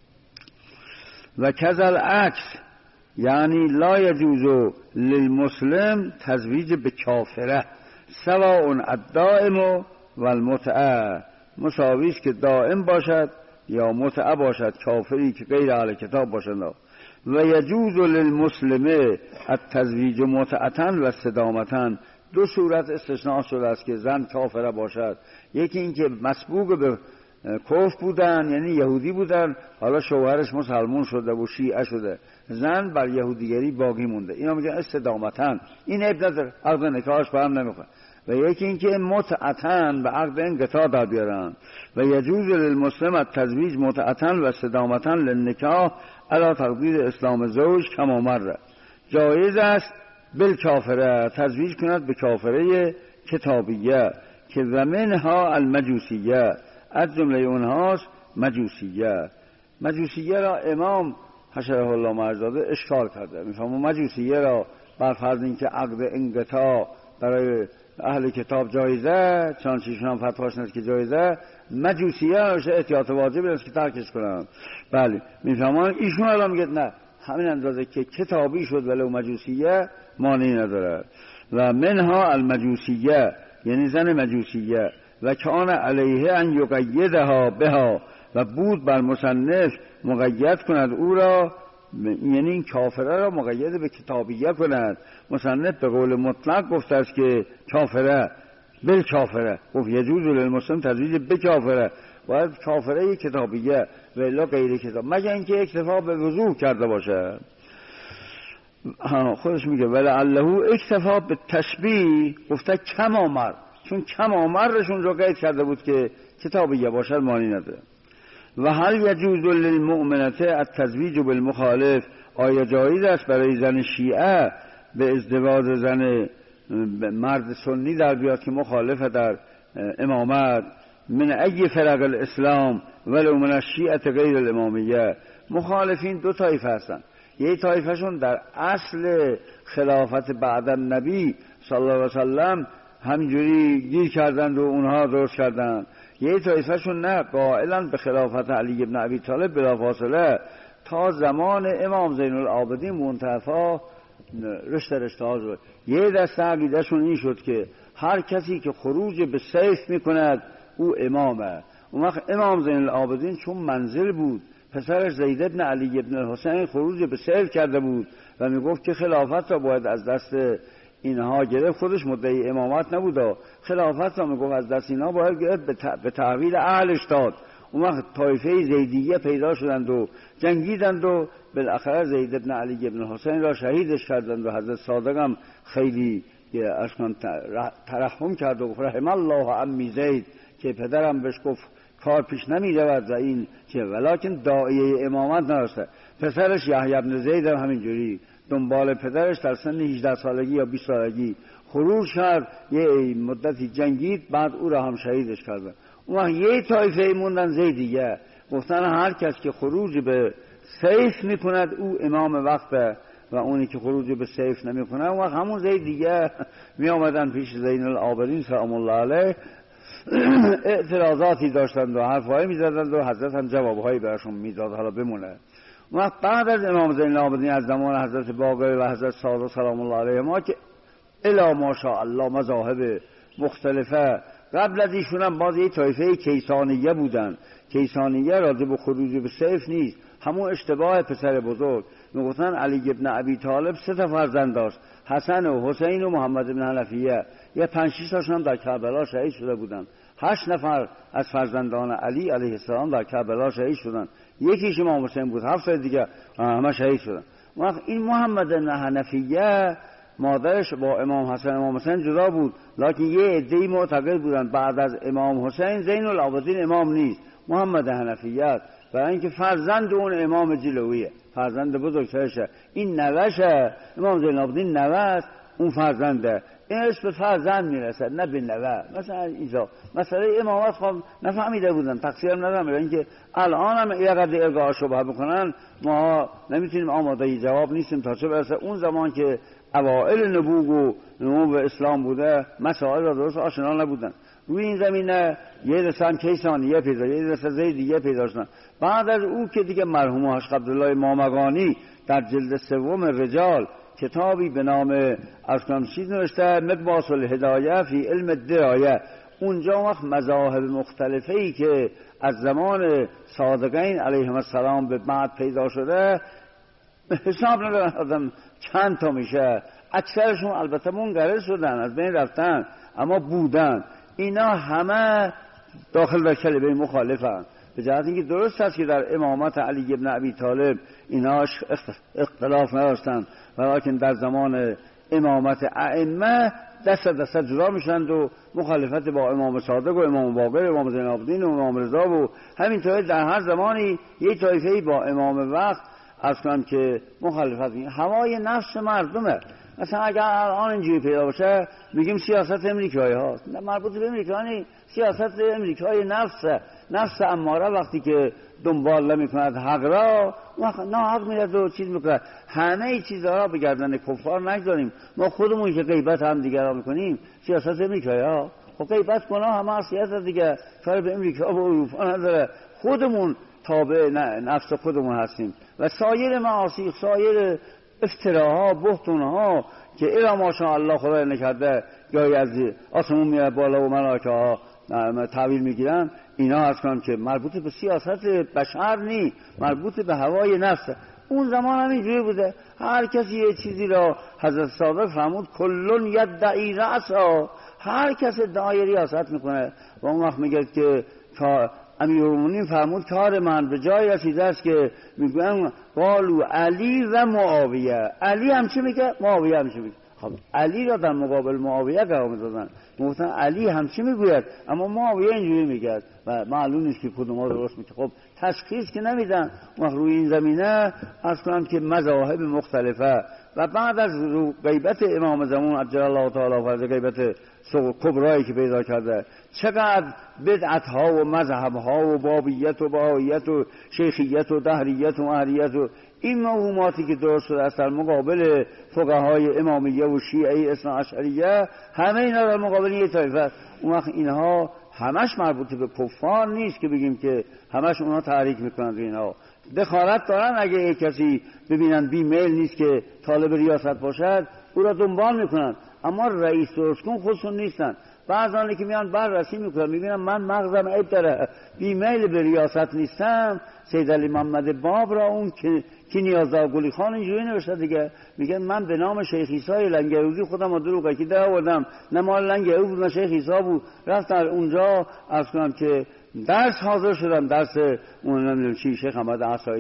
و کذل عکس، یعنی لا یجوز للمسلم تزویج به کافره سواء الدائم و المتعه، مساویش که دائم باشد یا متعه باشد، کافری که غیر اهل کتاب باشد. و یجوز للمسلمه التزویج متعتن و استدامتن، دو صورت استثناء شده است که زن کافره باشد، یکی این که مسبوق به کفر بودن یعنی یهودی بودن، حالا شوهرش مسلمان شده و شیعه شده، زن بر یهودیگری باقی مونده، اینا میگن استدامتن، این عیب نداره، عقد نکاحش به هم نمیخوره. و یکی این که متعتن به عقد انقطاع در بیارن. و یجوز للمسلم التزویج متعتن و استدامتن للنکاح علی تقدیر اسلام زوج کما مر، جایز است بالکافره تزویج کند به کافره کتابیه که و منها المجوسیه، از جمله اونهاست مجوسیه. مجوسیه را امام حشره الله مرزاده اشکال کرده، میفهمم مجوسیه را بر فرض اینکه عقد انقطاع برای اهل کتاب جایزه، چانچیشون هم فتواش نیست که جایزه، مجوسیه راشه احتیاط واجب است که ترکش کنن. بله میفهمان ایشون الان میگه نه، همین اندازه که کتابی شد ولو مجوسیه مانعی نداره. و منها المجوسیه یعنی زن مجوسیه. و کان علیه ان یقیدها بها، و بود بر مصنف مقید کند او را، یعنی این کافره را مقید به کتابیه کند. مصنف به قول مطلق گفته است که کافره بل کافره، گفت یجوز للمسلم تزویج به کافره، باید کافره کتابیه و الا غیر کتاب، مگر اینکه اکتفا به وضوح کرده باشه. خودش میگه ولعله اکتفا به تشبیه، گفته کم آمر، چون کم آمرشون رو قید کرده بود که کتابیه باشد معنی نداره. و هل یجوز للمؤمنه التزویج بالمخالف، آیا جایز است برای زن شیعه به ازدواج زن مرد سنی در بیاد که مخالفه در امامت؟ من ای فرق الاسلام ولو من الشیعه غیر الامامیه، مخالفین دو طایفه هستن، یه طایفهشون در اصل خلافت بعد النبی صلی الله علیه وسلم همینجوری گیر کردند و اونها درست کردند، یه طایفهشون نه، قائلن به خلافت علی ابن ابی طالب بلافاصله تا زمان امام زین العابدین منتفا رشته رشته ها شد. یه دسته عقیدهشون این شد که هر کسی که خروج به سیف میکند او امامه. اون وقت امام زین العابدین چون منزل بود، پسرش زید ابن علی ابن الحسین خروج به سیف کرده بود و میگفت که خلافت را باید از دست اینها گرفت، خودش مدعی امامت نبود، خلافت را میگفت از دست اینها باید گرفت، به تحویل اهلش داد. اون وقت طایفه زیدیه پیدا شدند و جنگیدند و بالاخره زید ابن علی ابن حسین را شهیدش کردند و حضرت صادق هم خیلی اشکان ترحم کرد و گفت رحم الله عمی زید که پدرم بهش گفت کار پیش نمی رود و این که ولکن داعیه امامت نداشته. پسرش یحیی ابن زید هم همینجوری دنبال پدرش در سن هجده سالگی یا بیست سالگی خروج کرد، یه مدتی جنگید، بعد او را هم شهیدش کردن. اون یه طایفه موندن زیدیه، گفتن هر کس که خروج به سیف میکند او امام وقته و اونی که خروج به سیف نمیکنه اون وقت همون زید دیگه. می آمدن پیش زین العابدین سلام الله علیه اعتراضاتی داشتند و حرفایی میزدند و حضرت هم جوابهایی براشون میداد. حالا بمونه وقت بعد از امام زین العابدین از زمان حضرت باقر و حضرت صادق سلام الله علیه ما که الا ماشاءالله مذاهب مختلفه، قبل از ایشون هم باز یه طایفه کیسانیه بودن. کیسانیه راضی به خروج به سیف نیست، همون اشتباه پسر بزرگ. میگفتن علی ابن ابی طالب سه تا فرزند داشت، حسن و حسین و محمد بن حنفیه. یه پنج شش تاشون هم در کربلا شهید شده بودن. هشت نفر از فرزندان علی علیه السلام در کربلا شهید شدن، یکیش امام حسین بود، هفت دیگه همه شهید شدن. وقت این محمد بن حنفیه مادرش با امام حسن امام حسین جدا بود، لکن یه عده‌ای معتقد بودن بعد از امام حسین زین العابدین امام نیست، محمد حنفیه است، برای اینکه فرزند اون امام جلویه، فرزند بزرگترشه. این نوشه، امام زین العابدین نوه است، اون فرزنده. این اسم به فرزند میرسد نه به نوه. مثلا اینجا مسئله امامت خب نفهمیده بودن، تقصیر ندارم، برای اینکه الان هم یه قدر ارگاه شبهه بکنن ما نمیتونیم آماده جواب نیستیم تا چه برسه اون زمان که اوائل نبوغ و نمو به اسلام بوده مسائل را درست آشنا نبودن. روی این زمینه یه دستان کیسانیه پیدا، یه دست زیدیه پیدا شدن. بعد از او که دیگه مرحوم حاج عبدالله مامقانی در جلد سوم رجال کتابی به نام ارکان چیز نوشته مقباس الهدایه فی علم الدرایه، اونجا وقت مذاهب مختلفه ای که از زمان صادقین علیهم السلام به بعد پیدا شده حساب ندارم چند تا میشه، اکثرشون البته منقرض شدن از بین رفتن اما بودن. اینا همه داخل در کلمه مخالفن، به جهت اینکه درست است که در امامت علی ابن ابی طالب اینا اختلاف نداشتن، ولیکن در زمان امامت ائمه دست دست جدا میشند و مخالفت با امام صادق و امام باقر و امام زین العابدین و امام رضا و همینطور در هر زمانی یک طایفه‌ای با امام وقت از کنم که مخالفت میکنه. هوای نفس مردمه. مثلا اگر الان اینجوری پیدا باشه میگیم سیاست امریکایی هاست، مربوط به امریکایی، سیاست امریکایی نفسه، نفس اماره وقتی که دنبال نمیکند حق را نه حق میرد و چیز میکنه. همه چیزها را به گردن کفار نگذاریم. ما خودمون که غیبت هم دیگر را میکنیم سیاست امریکایی ها، خب غیبت گناه هم معصیت دیگه، کار به امریکا و اروپا نداره، خودمون تابع نفس خودمون هستیم و سایر معاصی، سایر افتراها، بهتونها که الا ماشاءالله خدا نکرده گاهی از آسمون میاد بالا و ملائکه ها تعبیر میگیرن، اینا هست کنم که مربوط به سیاست بشر نی، مربوط به هوای نفس. اون زمان هم اینجوری بوده، هر کسی یه چیزی را حضرت صادق فرمود کلون یدعی رأسا، هر کس ادعای ریاست میکنه و اون وقت میگه که امیرالمومنین فرمود کار من به جای رسیده است که میگن قالو علی و معاویه، علی هم چی میگه معاویه هم چی میگه. خب علی را در مقابل معاویه قرار میدادن، گفتن علی هم چی میگوید اما معاویه اینجوری میگه و معلوم نیست که کدوم ها درست میگه. خب تشخیص که نمیدن. وقت روی این زمینه عرض کنم که مذاهب مختلفه و بعد از غیبت امام زمان عجل الله تعالی فرجه، غیبت کبرایی که پیدا کرده، چقدر بدعت ها و مذهب ها و بابیت و بهاییت و شیخیت و دهریت و اهریت و این موهوماتی که درست شده است در مقابل فقهای امامیه و شیعه اثنا عشریه، همه اینا در مقابل یک طایفه است. اون وقت اینها همش مربوط به کفار نیست که بگیم که همش اونها تحریک میکنند. اینها دخالت دارن، اگه یک کسی ببینن بی میل نیست که طالب ریاست باشد او را دنبال میکنن، اما رئیس درست کن خودشون نیستن. بعضانی که میان بررسی میکنن میبینن من مغزم عیب داره، بی میل به ریاست نیستم. سید علی محمد باب را اون که کی نیازدار گلی خان اینجوری نوشته دیگه، میگن من به نام شیخ عیسی لنگرودی خودم رو دروغ کی در آوردم، نه مال لنگرود بود نه شیخ عیسی بود. رفتم اونجا عرض کنم که درس حاضر شدم، درس اون نمیدونم چی شیخ احمد عصایی کی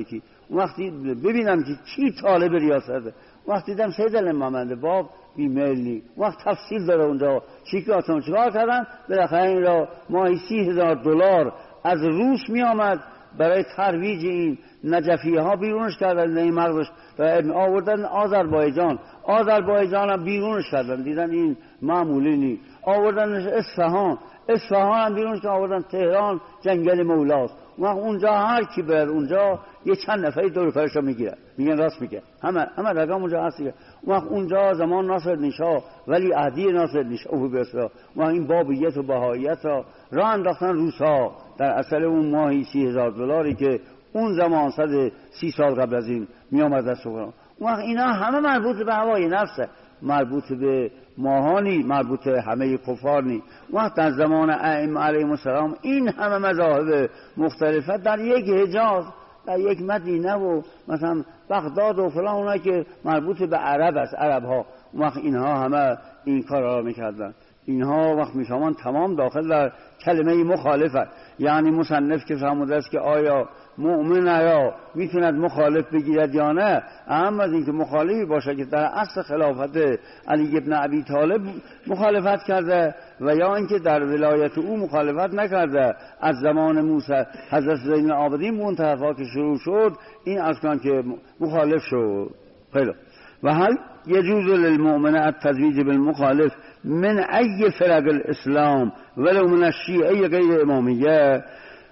وقتی ببینم که چی طالب ریاسته، وقتی دیدم سید الامام باب بیمیلی، وقت تفصیل داره اونجا چی که آتون چیکار کردن. بالاخره این را ماهی سی هزار دلار از روس می آمد برای ترویج این نجفی ها بیرونش کردن، این مغزش آوردن آذربایجان، آذربایجان هم بیرونش کردن، دیدن این معمولی نی، آوردن اصفهان، اصفهان هم بیرونش کردن، آوردن تهران جنگل مولاست. وقت اونجا هر کی بر اونجا یه چند نفری دور کارش رو میگیره، میگن راست میگه، همه همه رقم اونجا هست دیگه. وقت اونجا زمان ناصرالدین شاه ولی عهدی ناصرالدین شاه او بسرا و این بابیت و بهاییت را راه انداختن روس‌ها در اصل اون ماهی سی هزار دلاری که اون زمان صد سی سال قبل از این می آمد از سخنان. وقت اینا همه مربوط به هوای نفسه، مربوط به ماهانی، مربوط همه کفار نی. وقت در زمان ائمه علیهم السلام این همه مذاهب مختلفه در یک حجاز، در یک مدینه و مثلا بغداد و فلان، اونایی که مربوط به عرب است، عرب ها، وقت اینها همه این کار را میکردن. اینها وقت میفهمان تمام داخل در کلمه مخالفت. یعنی مصنف که فرموده است که آیا مؤمن آیا میتوند مخالف بگیرد یا نه، اهم از این که مخالفی باشه که در اصل خلافت علی ابن ابی طالب مخالفت کرده و یا اینکه در ولایت او مخالفت نکرده. از زمان موسی حضرت زین العابدین به اون طرفا که شروع شد این اصلا که مخالف شد. خیلی و هل یجوز للمؤمن التزویج بالمخالف من ای فرق الاسلام ولو من الشیعه غیر امامیه؟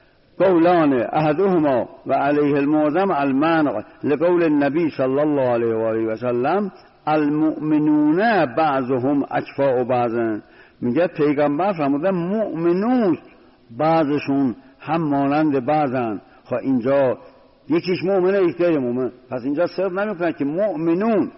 قولان احدهما و علیه المعظم المنع لقول النبی صلی الله علیه و آله و سلم المؤمنون بعضهم اکفاء بعض. میگه پیغمبر فرموده مؤمنون بعضشون هم مانند بعضن. خب اینجا یکیش مؤمنه یکی غیر مؤمن، پس اینجا صرف نمیکنه که مؤمنون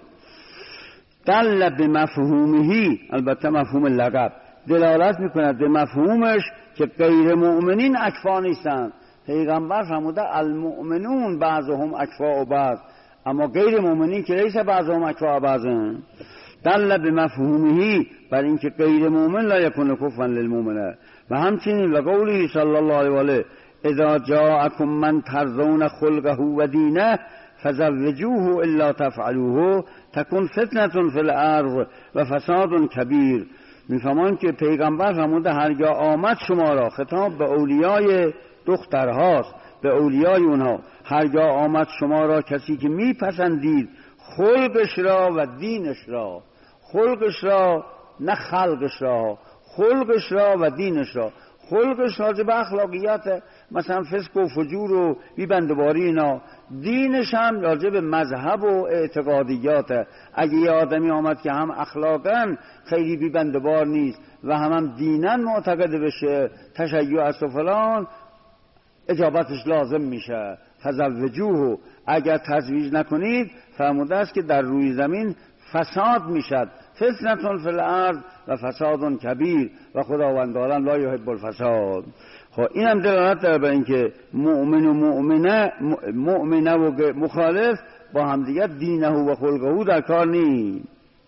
دل به مفهومهی، البته مفهوم لقب دلالت میکنه به مفهومش که غیر مؤمنین اکفا نیستن. پیغمبر فرموده المؤمنون بعضهم اکفاء بعض، اما غیر مؤمنین که لیس بعضهم اکفاء بعضن. دل به مفهومهی بر اینکه غیر مؤمن لا یکون کفوا للمؤمن. و همچنین لقوله صلی الله علیه و آله اذا جاءکم من ترضون خلقه و دینه فزوجوه الا تفعلوه تکن فتنه فی الارض و فساد کبیر. میفهمان که پیغمبر فرموده هرگاه آمد شما را، خطاب به اولیای دخترهاست، به اولیای اونها، هرگاه آمد شما را کسی که میپسندید خلقش را و دینش را، خلقش را نه خلقش را، خلقش را و دینش را. خلقش راجع به اخلاقیات مثلا فسق و فجور و بیبندباری اینا، دینش هم راجع به مذهب و اعتقادیات. اگه یه آدمی آمد که هم اخلاقاً خیلی بیبندبار نیست و هم هم دیناً معتقد بشه تشیع است و فلان، اجابتش لازم میشه. فزوجوه، اگر تزویج نکنید فرموده است که در روی زمین فساد میشد، فتنة فی الارض و فساد کبیر و خداوند عالم لا یحب الفساد. خب اینم دلالت داره به اینکه مؤمن و مؤمنه، مؤمنه و مخالف با همدیگر دینه و خلقه در کار نیست.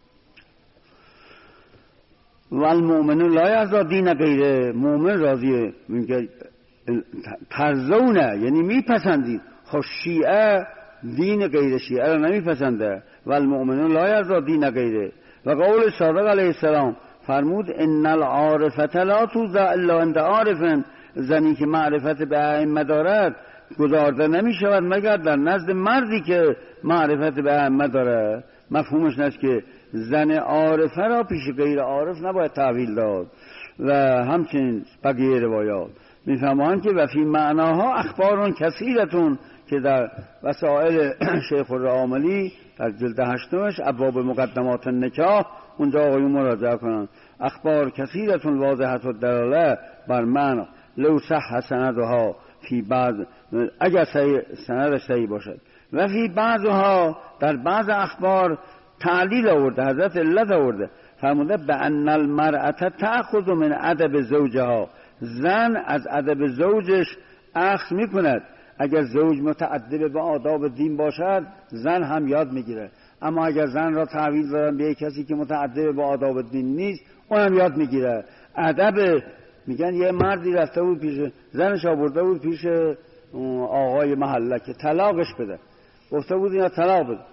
و المؤمن لا یرضی دین غیره، مؤمن راضیه میگه ترضونه یعنی میپسندید. خب شیعه دین غیر شیعه را نمیپسنده. و المؤمن لا یرضی دین غیره. و قول صادق علیه السلام فرمود ان العارفه لا توضع الا عند عارف، زنی که معرفت به ائمه دارد گذارده نمی شود مگر در نزد مردی که معرفت به ائمه داره. مفهومش نیست که زن عارفه را پیش غیر عارف نباید تحویل داد. و همچنین بقیه روایات میفهمند که و فی معناها اخبارون کثیرتون که در وسائل شیخ الرعاملی در جلد هشتمش ابواب مقدمات نکاح اونجا آقایون مراجعه کنند. اخبار کثیرتون واضحت و دلاله بر معنی لو صح سندها فی بعض، اگر سندش صحیح باشد، و فی بعضها در بعض اخبار تعلیل آورده، حضرت علت آورده، فرموده به ان المرأة تأخذ من ادب زوجها، زن از ادب زوجش اخذ میکند. اگر زوج متأدب به آداب دین باشد زن هم یاد میگیره، اما اگر زن را تحویل دادن به کسی که متأدب به آداب دین نیست اونم یاد میگیره. ادب میگن یه مردی رفته بود پیش زنش، آورده بود پیش آقای محله که طلاقش بده. گفته بود اینا طلاق بده،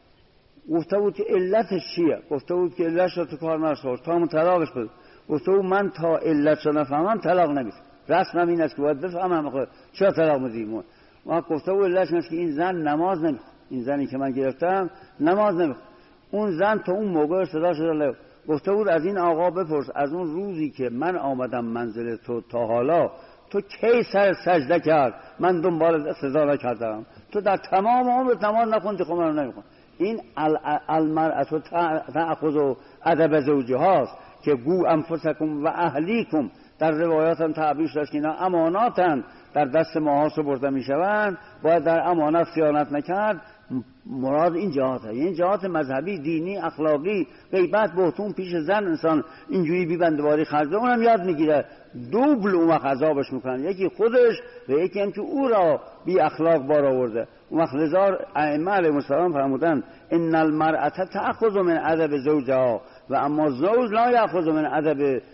گفته بود که علتش چیه، گفته بود که علتش رو تو کار نشور تا من طلاقش بده، گفته بود من تا علتش رو نفهمم طلاق نمیدم، رسمم این است که باید بفهمم خود چرا طلاق میدیم. ما گفته بود علتش اینه که این زن نماز نمیخونه، این زنی که من گرفتم نماز نمیخونه. اون زن تا اون موقع صدا شده، گفته بود از این آقا بپرس از اون روزی که من آمدم منزل تو تا حالا تو کی سر سجده کرد من دنبال سزا نکردم، تو در تمام عمر نماز نخوندی، خب من نمیخونم. این المرأة تأخذ ادب زوجهاست که گو انفسکم و اهلیکم در روایات هم تعبیر شده که اینا اماناتن در دست ماها سپرده میشوند، باید در امانت خیانت نکرد. مراد این جهاته، این جهات مذهبی، دینی، اخلاقی. غیبت، بهتون پیش زن انسان اینجوری بی‌بندواری خرج، اونم یاد میگیره، دوبل اون وقت عذابش میکنن، یکی خودش و یکی هم که او را بی اخلاق بار آورده. اون وقت لذا ائمه علیهم السلام فرمودن ان المرأة تأخذ من ادب زوجها و اما زوج لا یأخذ من ادب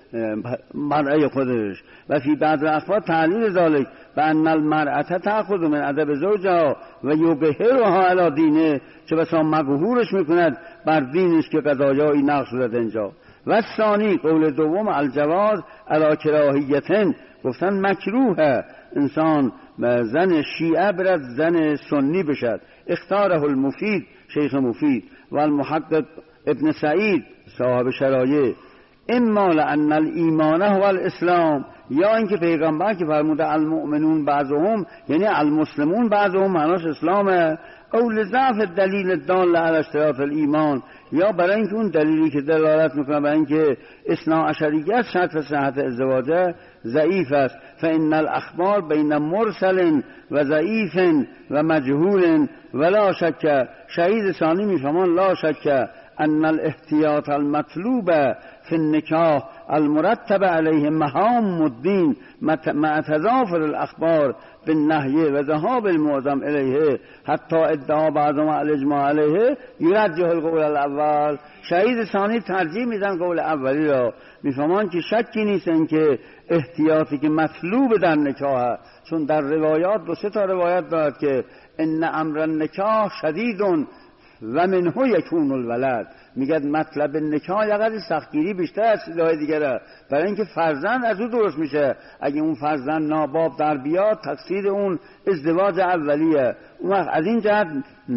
مرأة خودش. و فی بعض الاخبار تعلیل ذلک بان المرأة تأخذ من ادب زوجها و یبهرها علی دینه، چه بسا مقهورش میکند بر دینش که قضایایی نقش شده اینجا. و ثانی قول دوم الجواز علی کراهیتن، گفتن مکروه انسان زن شیعه برد زن سنی بشد. اختاره المفید شیخ مفید و المحقق ابن سعید صاحب شرایع، اما لان الایمان هو الاسلام، یا اینکه پیغمبر که فرموده المؤمنون بعضهم یعنی المسلمون بعضهم معناش اسلامه، او لضعف دلیل دال علی اشتراط الایمان، یا برای اینکه اون دلیلی که دلالت میکنه برای اینکه اثنا عشریت شرط صحت ازدواج ضعیف است. فان الاخبار بین مرسل و ضعیف و مجهول ولا شک. شهید ثانی میفهمان لا شک ان الاحتیاط المطلوب فی النکاح المرتب علیه مهام الدین مع تضافر الاخبار بالنهی و ذهاب المعظم الیه حتی ادعا بعضهم الاجماع علیه یرجح القول الاول. شهید ثانی ترجیح میدن قول اولی را، میفهمان که شکی نیست این که احتیاطی که مطلوب در نکاح، چون در روایات دو سه تا روایت دارد که ان امر النکاح شدید و منه یکون الولد، میگه مطلب نکاح یقدر سختگیری بیشتر از چیزهای دیگره، برای اینکه فرزند از او درست میشه. اگه اون فرزند ناباب در بیاد تقصیر اون ازدواج اولیه. اون وقت از این جهت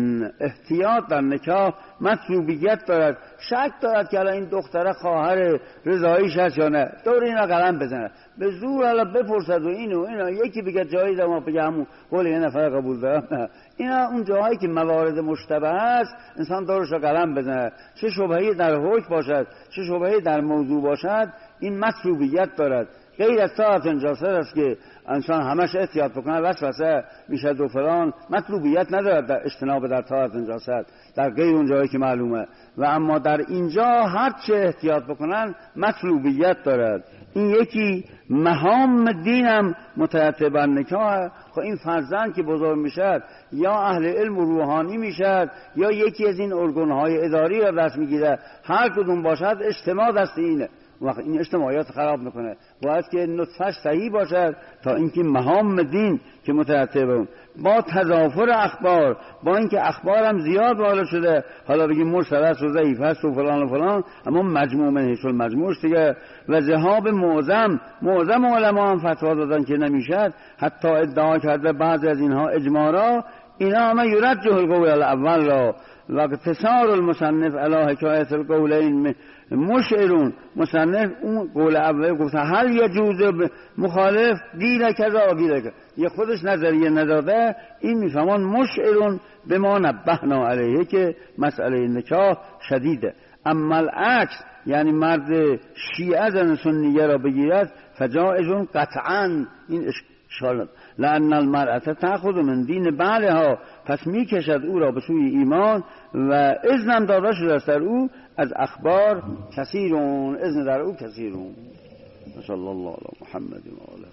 احتیاط در نکاح مطلوبیت دارد. شک دارد که الان این دختره خواهر رضاییش هست یا نه، دور اینا قلم بزنه به زور حالا بپرسد و اینو اینا، یکی بگه جایی دارم بگه همون قول یه نفر قبول دارم. اینا اون جاهایی که موارد مشتبه است انسان دورش رو قلم بزنه، چه شبهه‌ای در حکم باشد چه شبهه‌ای در موضوع باشد، این مطلوبیت دارد. غیر از طاعت نجاست است که انسان همش احتیاط بکنه وسوسه میشه و فلان، مطلوبیت ندارد در اجتناب در طاعت نجاست در غیر اون جایی که معلومه. و اما در اینجا هر چه احتیاط بکنن مطلوبیت دارد. این یکی مهام دینم مترتب بر نکاح. خب این فرزند که بزرگ میشد یا اهل علم و روحانی میشد یا یکی از این ارگانهای اداری را دست میگیره، هر کدوم باشد اجتماع دست اینه، وقت این اجتماعیات خراب میکنه. باید که نطفش صحیح باشد تا اینکه مهام دین که مترتب با تضافر اخبار، با اینکه اخبار هم زیاد وارد شده، حالا بگیم مرسل است و ضعیف است و فلان و فلان، اما مجموع من حیث المجموع دیگه. و ذهاب معظم معظم علما هم فتوا دادن که نمیشد، حتی ادعا کرده بعضی از اینها اجماع، اینا همه یرجح القول الاول را. و اقتصار المصنف علی حکایت القولین مشعرون، مصنف اون قول اول گفته هل یجوز مخالف گیره کذا گیره کذا، یه خودش نظریه نداده. این میفهمان مشعرون به ما نبهنا علیه که مسئله نکاح شدیده. اما العکس یعنی مرد شیعه زن سنیه را بگیرد فجائزون قطعا، این اشکال لأن المرأة تأخذ من دین بعلها، پس می کشد او را به سوی ایمان و اذن داده شده است در او از اخبار کثیرون، اذن در او کثیرون. صلی الله علی محمد و آله.